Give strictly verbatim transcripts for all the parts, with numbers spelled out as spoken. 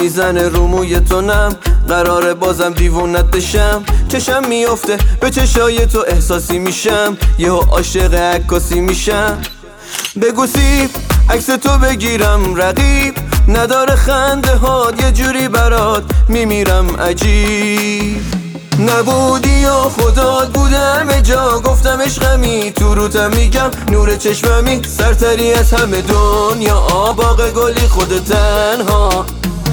میزنه رو موی تو نم، قراره بازم دیوونت بشم. چشم میفته به چشای تو احساسی میشم، یهو عاشق عکاسی میشم. بگو سیب عکس تو بگیرم، رقیب نداره خنده هات، یه جوری برات میمیرم عجیب. نبودی و خدات بودم جا، گفتم عشقمی تو روتم میگم نور چشممی، سرتری از همه دنیا آباق گلی خود تنها.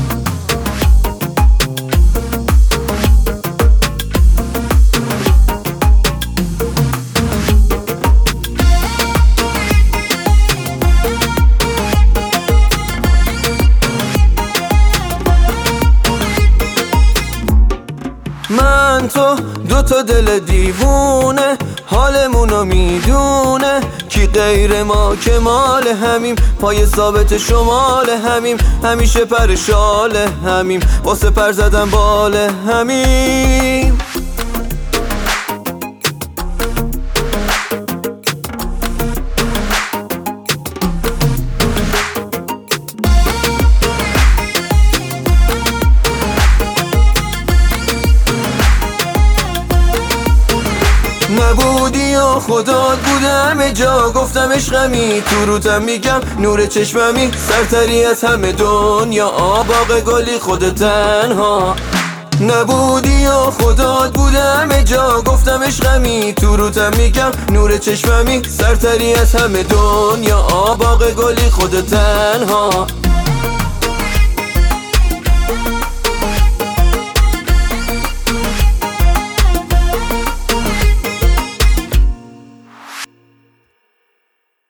من تو دوتا دل دیوونه، حالمونو میدونه کی غیر ما که مال همیم، پای ثابت شمال همیم، همیشه پرشال همیم، واسه پر زدن بال همیم. نبودی و خدات بودم جا، گفتم عشقمی تو روتم میگم نور چشممی، سرتری از همه دنیا آباق گلی خود تنها. نبودی و خدات بودم جا، گفتم عشقمی تو روتم میگم نور چشممی، سرتری از همه دنیا آباق گلی خود تنها.